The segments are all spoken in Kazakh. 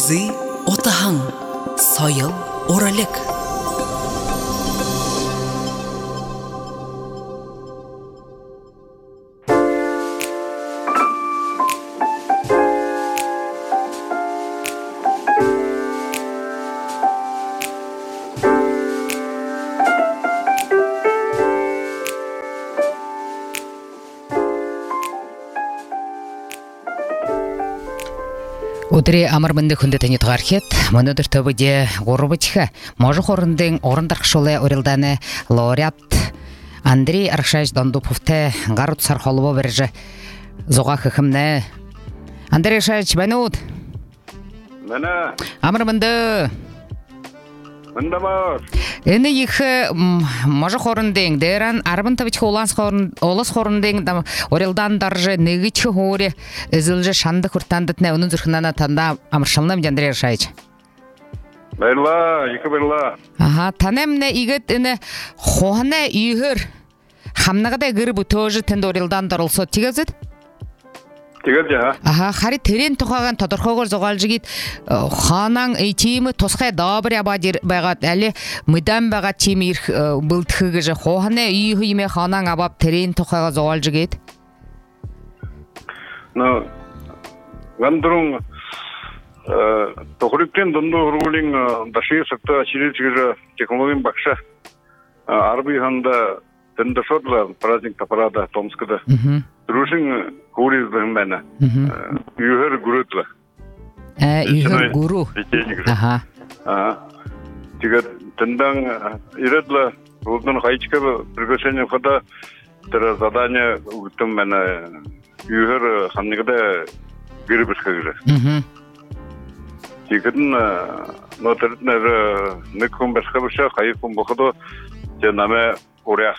Узы отаһың, сайыл оралек. Удри амармынды хүнді тәне тұғархет, мұныдыр төбіде ғорыбычқа, можы қорындың орындарқшылы орелданы лауреат Андрей Аршаш Дондуповты ғарут сархолуы біржі зоға қықымны. Андрей Аршаш, бәнуд? Мәні? Амармынды? Мында бар. Әні екі можы қорындың, дәран арбын табычқа олас қорындың, орелдан даржы негічі ғори үзілжі шанды күртандытны оның зүрхінана танда амыршылным, Андрей Аршаш. Байла, екі байла. Ага, танемне игет эне хохне үйгөр. Хамнагада гырбу тоже тенде орелдан дарылсо тигезет. Тигез я. Ага, хари терен тухаган тодорхогор зогалжигит ханаң эйтими тосхай дабыр абадир байгат әле мыдан бага тимир былтхыгыжы хохне үйгөйме ханаң абап терен тухага зогалжигит. Ну, вандрун тохриктен донду рулинг даши сакта чиричгыжы технологиям бакша арбиханда тендешодла праздник тапарада Томскада. Друшин гуриздің мәні. Үйгөр гурутла. Үйгөр гуру. Ага. Тигет тендан иредла рудның хайчка приглашение хода тера задание угтым мәні үйгөр хамнигада гирбышка гире. Тигетін нотыртнер некум башкабыша хайкум бохадо жанаме орях.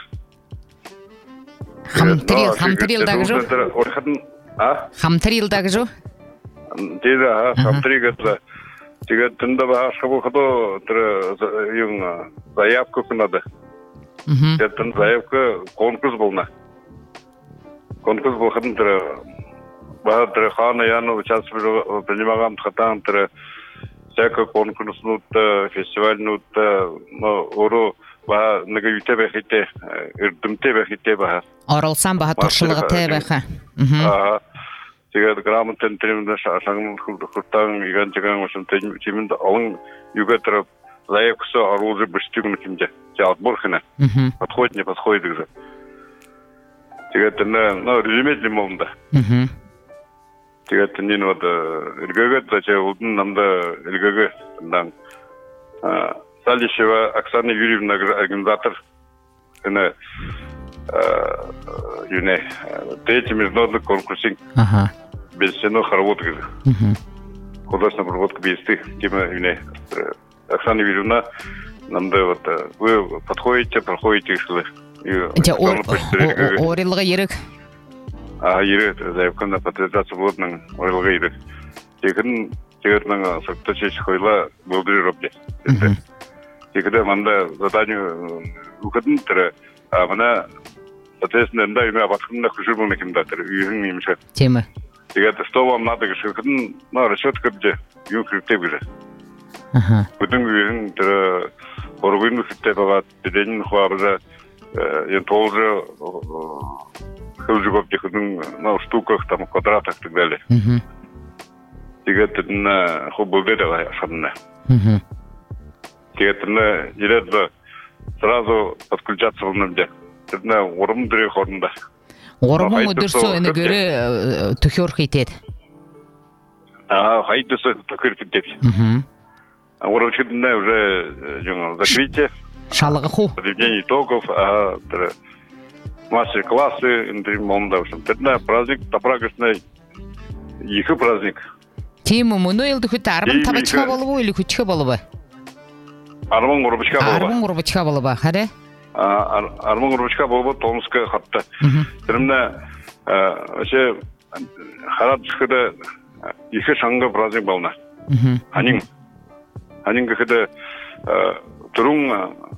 Хамтрил дагжу? Хамтрил дагжу? Тида, хамтригатла. Тига тында башкабы хадо тера заявку надо. Тен заявка конкурс болна. Конкурс болхадын тера бахадыр хана яны участвовали принимагам хатан тера всякий конкурс нут фестиваль нут ору ба нагүйте бәхите үрдімте бәхите ба оралсан ба туршылыгы тәбәхә тегәр грамотен тремдә шагын хуртан игән тегән өчен тимендә алың юга торып заявкасы оружие бештигне кимдә отбор хина подходит не подходит уже тегәр тенә резюме димонда тегәр тенен вот илгәгә тәчә улдын намда илгәгә тендан Салищева Оксана Юрьевна, организатор третий международный конкурс белсенных работ. Художественная проработка бейсты. Оксана Юрьевна, нам да вот вы подходите, проходите шли. Орелга ерек. Ерек, заявка на патриотизацию водным орелга ерек. Тегернің сұртта шеші қойла бұлдыры ропте. Тегерде манда заданию үкідің түрі, мына соответственно, да, үме абатқынында күшір болны кемді түрі, үйің неміші. Темі. Тегерде 100 вам надо кіші үкідің, расчет көпде, үйің күріктеп кіші. Бүтін үйің түрі, қорғойын үкітте бағат, беденін құабыза, ең толжы қылжы көпте күдің, штуках, квадратах, так далее. Тегетіне хубылды да ашадына. Тегетіне ередлі сразу подключаться болнымде. Тегетіне орым дүрек орында. Орымың өдірсі өні көрі түхер қейтеді? Хайдысы түхер қейтеді. Орымшыдына уже закрытие. Шалығы ху? Подведение итогов, мастер-классы, интервью. Тегетіне праздник, тапрагышный екі праздник. Тему мұны елді күтті арбын табачқа болу или күтчіға болу ба? Арбын ғұрбычқа болу ба. Арбын ғұрбычқа болу ба, қары? Арбын ғұрбычқа болу ба, Томскы қатты. Түрімді, өше, қарат шықыды екі шаңғы праздник болна. Анин көхіді тұрың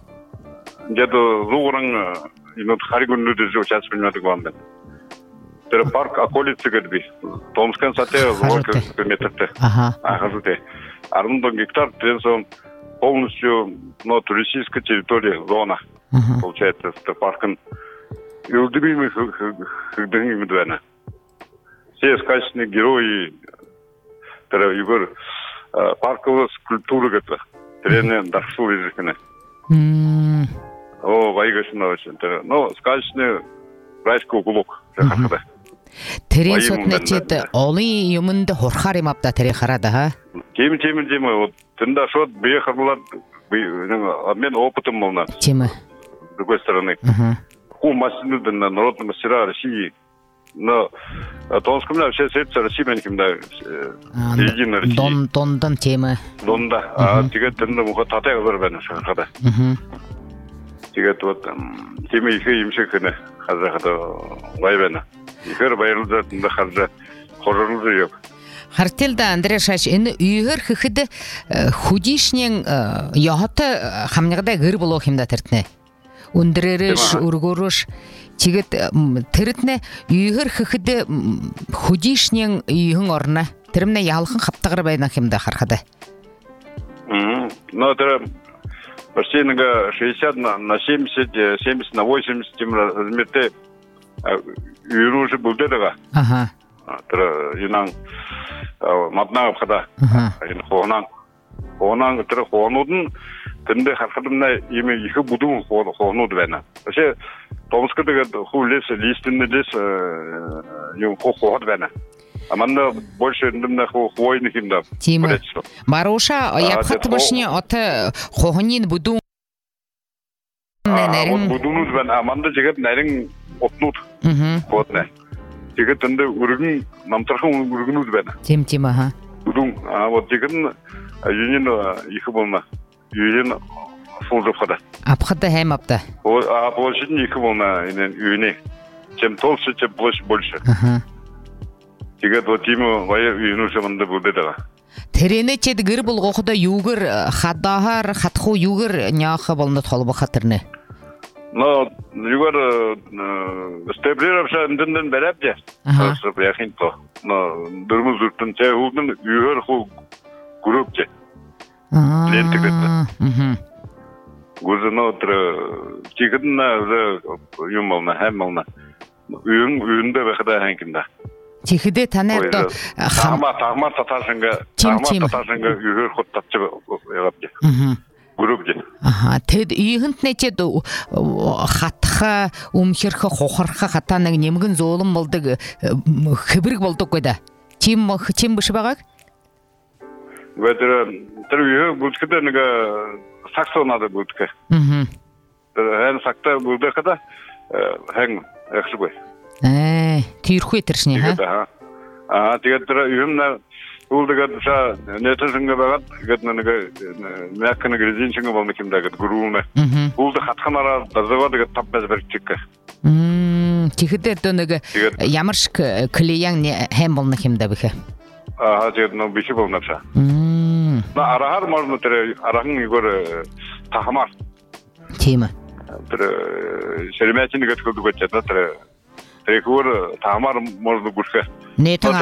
деді зуғырың харигунду жүзі участь білмедік боламды. тэр парк околицы гэдэг. Томскан сатэ сколько километртэй. Ахажуте. 11 гектар, тэрэн полностью, но туристическая территория, зона. Получается, это парком. И удобными ходами двойна. Все сказочные герои, тэр Егор парковая скульптура гэдэг. Тренер дарсу языкны. О, вайгашна очень. Но сказочный райский уголок. Тэрэн сотнэчэд олон юмд хурхаар юм авда тэрийг хараад аа. Тийм вот тэнда шот биехарлаад обмен опытом молна. Тийм ээ. С другой стороны. Мастеры народные мастера России. Но Томском вообще сердце России меньшимда середина России. Дондан тийм ээ. Донда. А тэгээд тэнда мөхө татайг байна шахада. Тэгээд вот тийм их юмшиг нэ хазахад вайбана. Ихэр баярлалаа тэнда харж хоролж yok. Хартилда Андрешач энэ үйгэр хэхэд хүдишнийн яхата хамнагда гэр болох юмда тэртнэ. Өндрээрш өргөрөш чигэд тэрэтнэ үйгэр хэхэд хүдишнийн ийхэн орно. Тэрмнэ ялхан хавтагар байна юмда харахад. Но тэр почти 60 на 70, 70 на 80 тем размерте үйрүүш бүлдээга. Аха. Тэр юнан маднаа хада. Энэ хоонан тэр хоонууд нь тэндээ харахадна ийм их бүдүүн хоонууд байна. Тэшээ Томскд тэгээд хуулиас листэнээс юм хооход байна. Аманда больше нэмнэ хойны хэмдэ. Тийм. Маруша явхад машны от хоохнын бүдүүн нарийн бүдүүнүүд байна. Аманда жигэд нарийн отнууд. Хотнэ. Тэгээд тэнд өргөн намтархан өргөнүүд байна. Тийм аха. Бүдүүн вот жигэн юнин их болна. Юнин фулжохда. Апхада хайм апта. Больше их болна энэ юни. Чем толще, чем больше. Аха. Тэгээд вот юм ваяа юнуш манд бүдэдага. Тэрэнэ чэд гэр булгохда юугэр хадахар хатху юугэр няха болнот холбо хатэрнэ. Но югар стеблировавшаа эндэн барабдя. Просто яхин то. Но дөрмөс зүртэн цай хүүдэн юугар хуу группче. Лентэгдэ. Гүзэнотр чигэнна юмална хэмална. Үйүндэ бахада ханкинда. Чихдэ танайд хамаа таташинга юугар хут татч явабдя. Группче. Аха, тэд ийхэнт нэчэд хатха өмхөрхө хухарха хатанаг нэмгэн зуулан болдог хэврэг болдог гэдэг. Чим биш байгааг? Тэр юу бүлгэдэ нэг саксонада бүлгэ. Тэр сакта бүлгэдэ хэн яхшгүй. Тэрхүү тэршний хаа. Тэгээд тэр юмна уулдагаад са нэтэнгээ байгаад гээд нэг мякна гризинчинг болны кимдагад гүрүүмэ. Уулда хатханараа дазаваад гээд тавбас барьчих. Тэгэхдээ дөө нэг ямар шиг клиент хэм болны кимдэ бихэ. Тэгээд нөө биши болнавса. На арахар можно тэр арахан игор тахмар. Тийм. Тэр шеремятин гээд хөдөгөж чадна тэр тэрхүүр тахмар можно гүрхэ. Нэтэн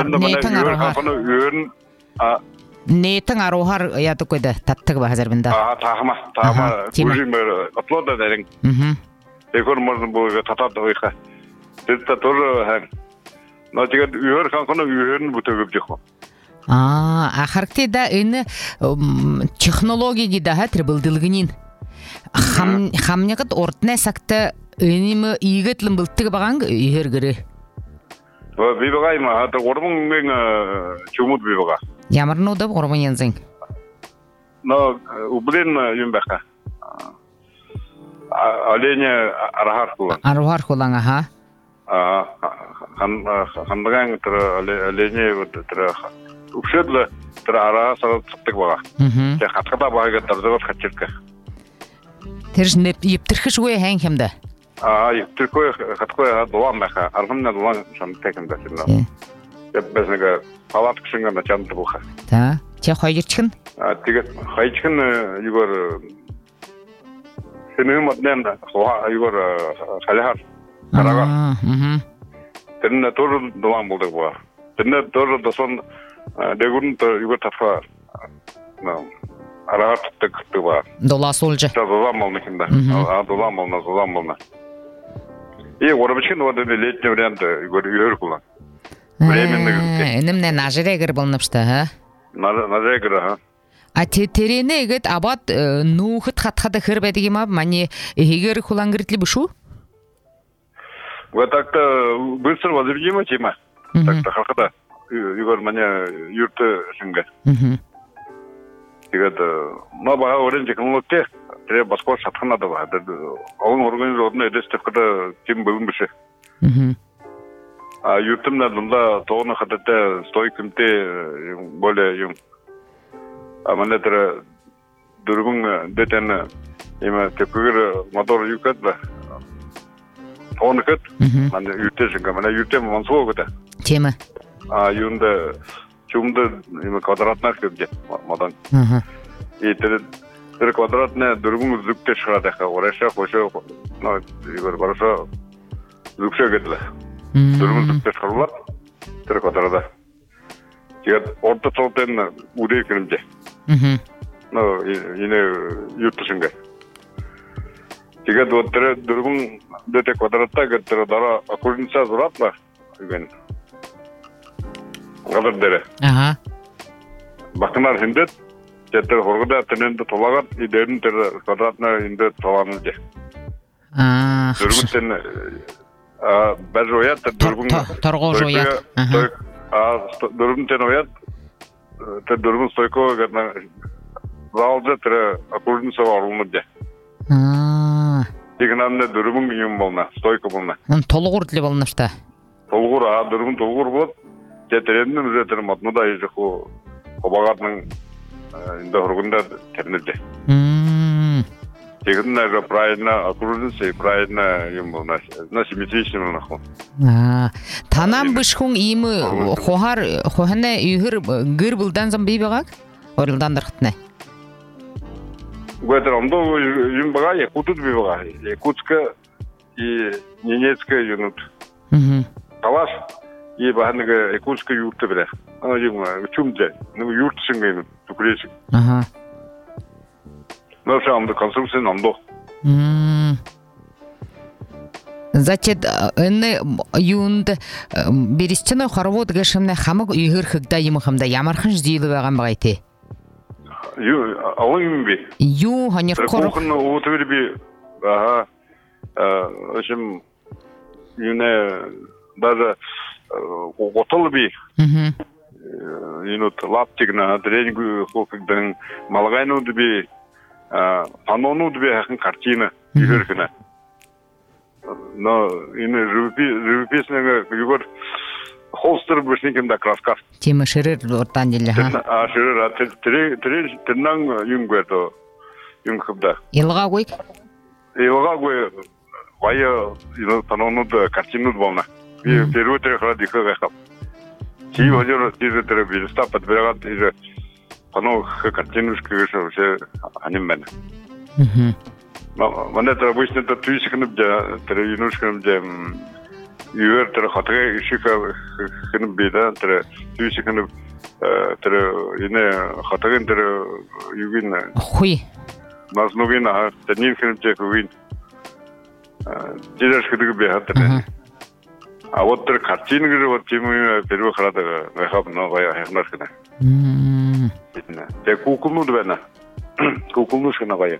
арухар яадаг гэдэг таттаг бахазар бинда. Тахма үжимэр аплода дэрэн. Тэрхүүр можно бууга татаад байха. Тэр татор хан. Но тэгээд үйэр ханхна үйэрн бүтэгэж яах вэ? Ахарктида энэ технологи да тэр бэлдэлгэнийн хамнягд урднаа сагта энэ ийгэтлэн бэлтэг баганг ихэргэрэ. Бибага юм аа тэр гурван чумуд бибага. Ямар нууд гурван янзын. Но ублин юм баха. Оленя арахар хулан аха. Хандаган тэр оленя тэр өвшөдлө тэр араа сарцдаг бага. Тэг хатгада багаа дарзагт хачирка. Тэрс нэвтэрхшгүй хэн хэмдэ. Тэрхүү хатгүй дуан баха. Аргамна дуан шамтайхан дасна. Яббас нэг палаткшинга на чамд буха. Та чи хоёрчгэн. Тэгээд хоёрчгэн юугаар сэнэм моднэн юугаар салахар. Карага. Тенне тоже долан булды була. Тенне тоже досон дегурн то юго тафа. Арат тыктыва. Долас олжы. Долан малныкында. Долан мална. И орбичин вот летний вариант югор кулан. Временный. Инемне нажрегер болнапшта, ха? Нажрегер, ха. А терене егет абат нухыт хатхада хырбедиги ма мани егер кулангыртли бушу? Вот так-то быстро возбудима тема. Так-то хакада югор маня юрты шинга. Тигат маба орен технология тре баско сатханада ба. Алын организационный эдестевкада тем бөлүм биши. А юртымна дунда тоғына хатата стойкымте более юм. А мана тре дургун детен има текугер мотор юкат ба. Тоғына кат. Мана юрте шинга, мана юрте мансуа ката. Тема. А юнда чумда има квадратнар көбде мадан. И тре квадратная дургун зүкте шығады. Ораша қоша, ну, игор бараша зүкше кетті. Дургун зүкте шығарылар, тре квадрата. Тегет орта солтен уде кірімде. Ну, ине юртышынға. Тегет вот тре дургун дете квадратта кетті дара аккуринца зұратла. Гадар дере. Бақынар хиндет, жеттер хоргыда тененді толағат, идерін тері квадратна хиндет толағын же. Дүргін бәз оят, Торғол жоят. Дүргін тен оят, дүргін стойко залжы тері аккурдың сава арылмы же. Деген амне дүргін юм болна, стойко болна. Толғыр тілі болнашта. Толғыр, дүргін толғыр болады. Жетереннің үзетері матмуда ежі қобағатның инда хоргунда тернеде. Тегін нәрі правильно окружился и правильно юм был на симметричный нахуй. Танам бышхун имы хохана үйгір гыр бұлдан зам бейбағак? Орылдан дырқытны? Гуэтер омдо юм бага Якутут бейбага. Якутска и Ненецка юнут. Калаш и баханга Якутска юрты біле. Ана юм чумде. Ну юртышын гайны tukreşik. Nasıl amdı konstrüksiyon amdı. Зачет энне юнд беристчено хоровод гашымна хамык үйгөр хыгда юмхамда ямархан ждилы баган багайты. Алын би. Ю ханер корох. Кухонно отвер би. Ага. Общем юне даже готовы би. Инут лаптигна тренинг хокдан малгайну би панону би хакын картина үйгөркүнө. Но ине живописный югор холстер бушникинда краска. Тема ширер ортан деле ха. А ширер треннан юнгвето юнгхабда. Илга гой. Илга гой вая ино панону картину болна. Би перуотер хади хагахап. Чи вожор тизетер билста подбират иже пано картинушка вообще анимен. Мана это обычно это тысячным де, тренировкам де, ювер тер хатга ишика хин бида тер тысячным тер ине хатган тер югин. Хуй. Назновина тенин хин де югин. Дидаш хидг бе хатта. А вот тер картинги вот тему первый храда вахаб но вая хнаркна. Те кукулну двена. Кукулну шна вая.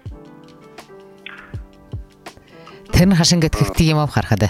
Тэн хашин гэтгэхти юм аа харахад.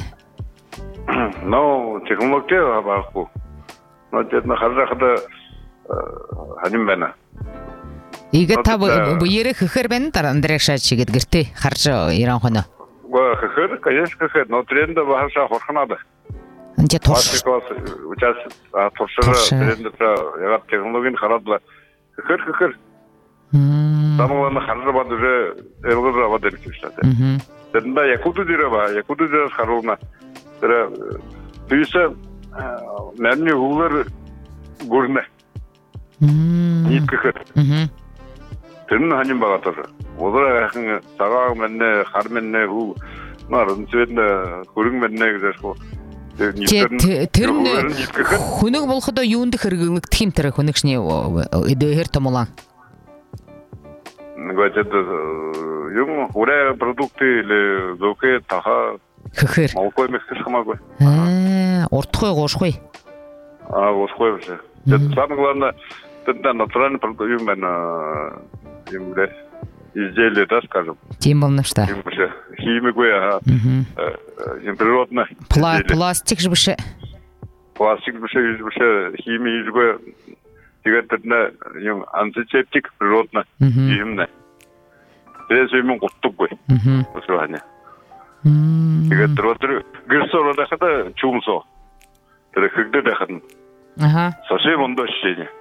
Но технология баахгүй. Но тэд на харахад ханим байна. Игэ та буйрэ хөхөр байна дараа андрэшаа чигэд гэртэ харж иран хоноо. Ва хөхөр конечно хөхөр но тренд баашаа хорхнаад. Анча турш. Учас туршаа тренд ягаад технологийн хараадла хөхөр. Тамаана харж бад уже элгэр аваад ирчихсэн. Тэндээ Якуту дээрээ харуулна. Тэр тийшээ нэрний хөвөр гүрнэ. Нийтгэх. Тэр нь ханим байгаа тоо. Уураа яхан цагааг мэнэ хар мэнэ хүү нар үнцэд хөрөнгө мэнэ гэж хөө. тэрэн хүнэг болоходоо юунд хэрэглэгдэх юм тэр хүнэгшний эдгээр томолан. Нэгвэтэд юм урэ продукты или зөөхэ таха хөхөр. Молокой мэхсэх хамаагүй. Уртхой гоошхой. Гоошхой биш. Самое главное, это натуральный продукт, юм байна. Юм лес. Изделие, да, скажем. Тийм болно шүү дээ. Юм биш. Химикгүй юм природный. Пластик ж биш. Пластик биш, химия изгүй. Тэгээд тэр юм антисептик природный юм нэ. Тэрээс юм гутдаггүй. Өсвэне. Тэгээд тэр гэрсороо дахад чумсоо. Тэр хэгдэ дахад. Совсем ондоо шишээ.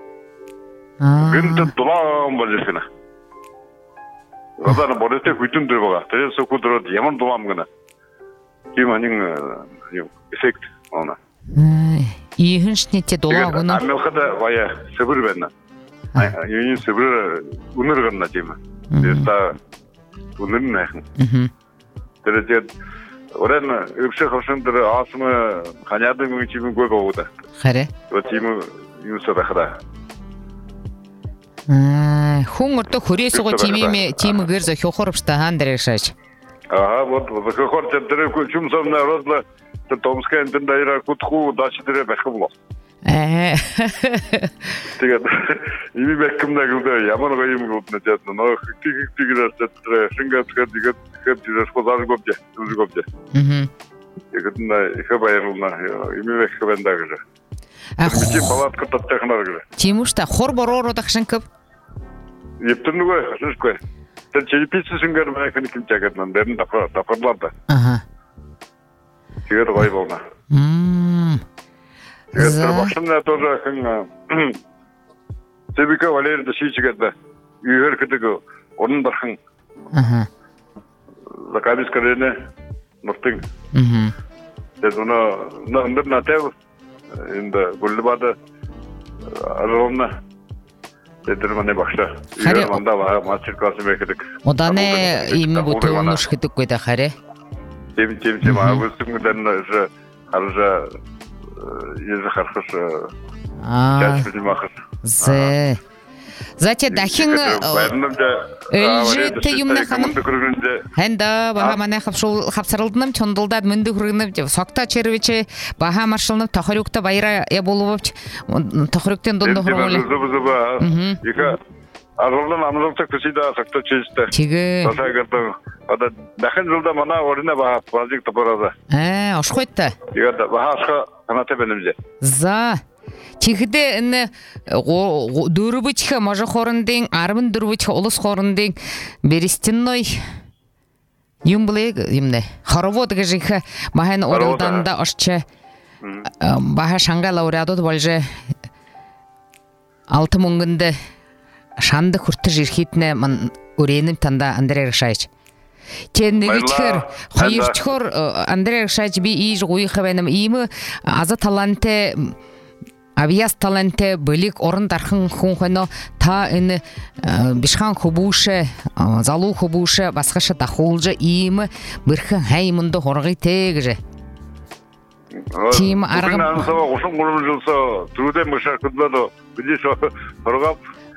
Гэнт дулаан болчихно. Гадаа боротыг хүчин дээр байгаа. Тэрээс өкөдрөд ямар дулаан гэнэ. Тийм анин юм эффект оноо. Ийхэншний тэ дулаан гэнэ. Америкада вая сэбэр байна. Юуны сэбэр үнэр гэнэ тийм. Тэста үнэр нэх. Тэрээд орен өксө хошин дээр асмы ханяады мөн чимэн гой гоогда. Харэ. Вот тийм юусаа дахраа. Хүн орто хүрээсгөө тимээр зохиохоровшта хаан дээр шааж. Вот зохиохор дээр чумсам народла Томская дайра кутху дачи дээр байх юм болоо. Тэгээд ими бэкэмнэ гэдэг ямар гоё юм гот нэтэд нөө хитигээрс дээр шингээсгээд тэгээд хозаар гобдэ. Тэгээд их баярлна ими бэкэмнэ гэж. Чи палатка таттахнаар гэж. Тийм үү та хор бороо дахшинкав. Ептэнгүй хашгүй. Тэр чипиц шингээр мэхник юм чагаад нан дээр тапарлаа. Тэгээд гоё болно. Тэгээд машина тоже хэн Тэбика Валерий Дашичгээд юуэр гэдэг орон дархан. Закалис крэне нортыг. Тэгээд өнөө натав энд гулбада аромна тэр манай багшаа. Тэр мандаа мастер класс мэйдэг. Одане им бутууш гэдэггүй да харэ. Тийм августмдан харжа харахс Зэ. Зате дахин элжит юмна ханым. Хэнда баха манай хавсаралдным чондолдад мөндө хүргэнэв согта червиче баха маршалны тохорюкта баяра боловч тохорюктен дондо хургуул. Ика Аролдан амралтак төсида согта чижтэй. Чигэ. Тасаагад одоо дахин жылда манай орны баха проект бороо. Ошхойтой. Тэгээд бахаашха канатэ бэнэмжээ. За. Чихдэ энэ дөрвөчх мажи хоорондын 14-ch улс хоорондын Берестинной юм блэг юмнэ. Хоровод гэж их махан оролдонд орч баха Шангай лауреатууд болж 6 мөнгөнд шанд хүртэж ирэхиднэ ман өрөөным танда Андрей Рашаевич. Тэн нэгчхэр хоёрчхор Андрей Рашаевич би ийж гуйх байна ийм аза талантай авиас талантай бэлэг орон дархан хүн хоноо та энэ бишхан хубууш залуу хубууш басгаш дахуулж ийм бэрхэн хаймонд хоргоётэй гэж. Тим арга усан гурван трудэ мышакдало бидиш хоргоп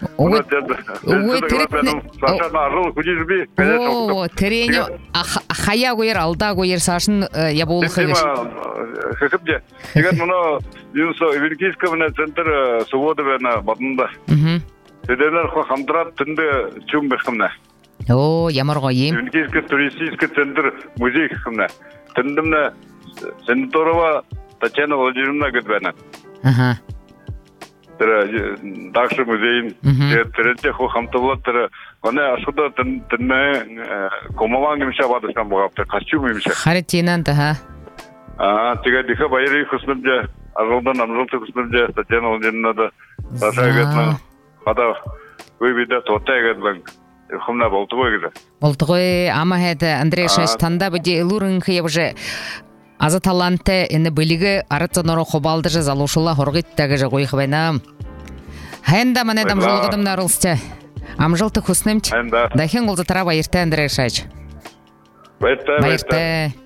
Тэрэнэ хаяагүйр алдаагүйр саашин ябуулах гэж. Хэвдэ. Тэгээд манай юусо Европейского центр свободы байна бодонда. Тэднэр хамтраад тэнд чум байх юм нэ. Оо ямар гоё юм. Европейский туристический центр музей хэмнэ. Тэндэмнэ Сенторова Татьяна Владимировна гэдэг байна. Тэр дагш музей тэрэтэ хамтлагууд тэр манай ашгада тэнэ комован юм шаваад байсан байгаа тэр костюм юм шиг. Харитинан та. Тэгээд их баярыг хүснэмж Аролдан амралт хүснэмж Татьяна Владимировна тасаагаад хада видео тотайгаад баг хумна болдгоо гэж. Болдгоо ама хэд Андрей Шаш танда бди элурын хьевже аза таланте энэ бэлигэ арацнороо хобалдаж залуушла хоргиттаг гэж гойх байна. Хэнда манай дамжуулгадам нарулсча. Амжилт хүснэмж дахин уулзалтаараа баяртай Андрей Шаш. Баяртай.